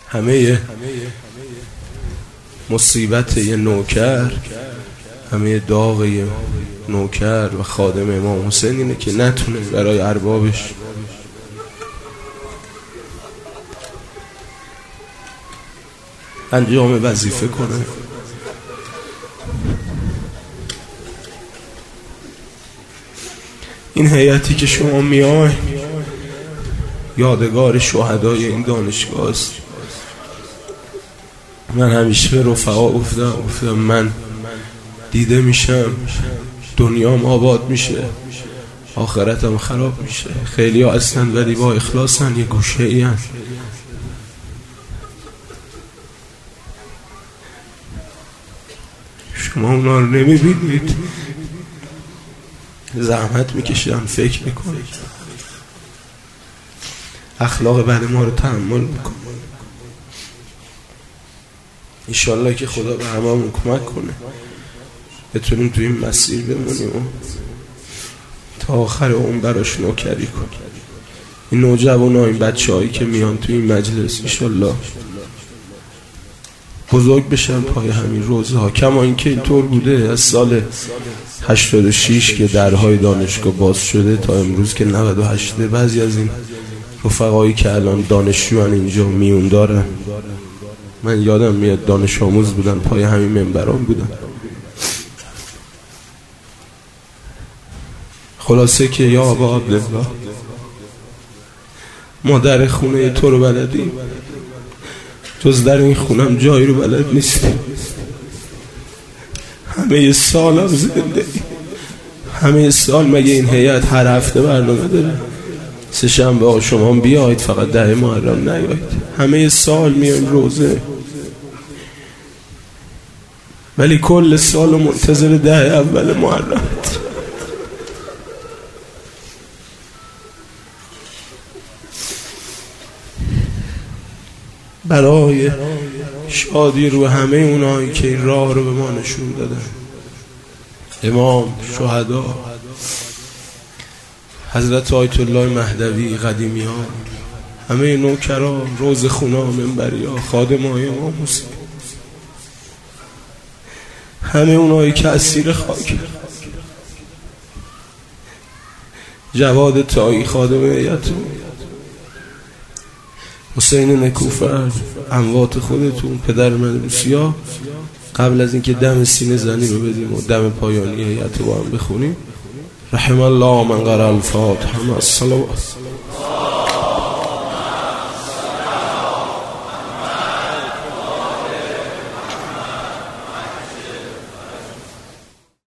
همه مصیبت یه نوکر، همه داغ یه نوکر و خادم امام حسین اینه که نتونه برای اربابش انجام وظیفه کنه. این هیئتی که شما میای یادگار شهدای این دانشگاه است. من همیشه به رفقا گفتم من دیده میشم، دنیام آباد میشه، آخرتم خراب میشه. خیلی ها هستن ولی با اخلاصن، یه گوشه ای هن. شما اونا رو نمیبینید، زحمت میکشن، فکر میکنید، اخلاق بد ما رو تحمل میکنه. انشالله که خدا به هممون کمک کنه بتونیم تو این مسیر بمونیم و تا آخر اون براش نوکری کنیم. این نوجوانا، این بچه هایی که میان تو این مجلس انشالله بزرگ بشن پای همین روزه ها. کما اینکه اینطور بوده از سال 86 که درهای دانشگاه باز شده تا امروز که 98، بعضی از این رفقایی که الان دانشجوان اینجا میون دارن، من یادم میاد دانش آموز بودن، پای همین منبران بودن. خلاصه که یا آبا عبدالله، ما در خونه تو رو بلدیم، جز در این خونم جایی رو بلد نیستیم. همه سال هم زنده، همه سال مگه این هیئت هر هفته برنامه داره؟ سه شنبه ها شما بیاید، فقط 10 محرم نیاید. همه سال میایم روزه، ولی کل سال منتظر 10 اول محرم. برای شادی رو همه اونایی که این راه رو به ما نشون دادن، امام، شهدا، حضرت آیت الله مهدوی، قدیمیان، همه نوکران، روزخونا، منبریا، خادمای امام حسین، همه اونایی که اسیر خاک، جواد طایی خادم هیئتون، حسین نکوفر، اموات خودتون، پدر من روسیا، قبل از اینکه دم سینه زنی رو بدیم و دم پایانی هیئت رو با هم بخونیم، رحم الله من قرأ الفاتحه مع الصلوات.